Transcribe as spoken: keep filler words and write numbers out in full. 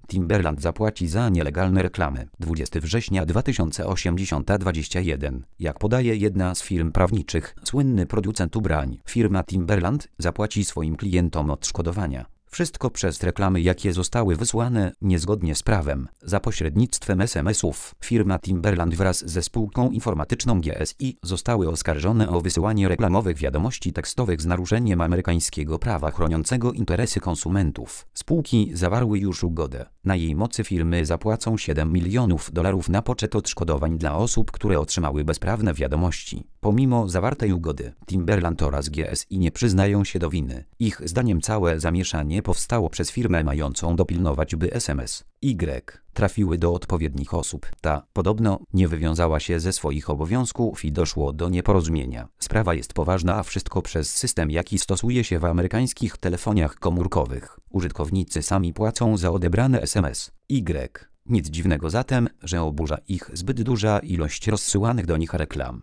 Timberland zapłaci za nielegalne reklamy. dwudziestego września dwa tysiące osiemdziesiąt dwadzieścia jeden. Jak podaje jedna z firm prawniczych, słynny producent ubrań, firma Timberland zapłaci swoim klientom odszkodowania. Wszystko przez reklamy, jakie zostały wysłane niezgodnie z prawem, za pośrednictwem es em esów. Firma Timberland wraz ze spółką informatyczną G S I zostały oskarżone o wysyłanie reklamowych wiadomości tekstowych z naruszeniem amerykańskiego prawa chroniącego interesy konsumentów. Spółki zawarły już ugodę. Na jej mocy firmy zapłacą siedem milionów dolarów na poczet odszkodowań dla osób, które otrzymały bezprawne wiadomości. Pomimo zawartej ugody, Timberland oraz G S I nie przyznają się do winy. Ich zdaniem całe zamieszanie powstało przez firmę mającą dopilnować, by es em es Y trafiły do odpowiednich osób. Ta, podobno, nie wywiązała się ze swoich obowiązków i doszło do nieporozumienia. Sprawa jest poważna, a wszystko przez system, jaki stosuje się w amerykańskich telefoniach komórkowych. Użytkownicy sami płacą za odebrane es em es Y. Nic dziwnego zatem, że oburza ich zbyt duża ilość rozsyłanych do nich reklam.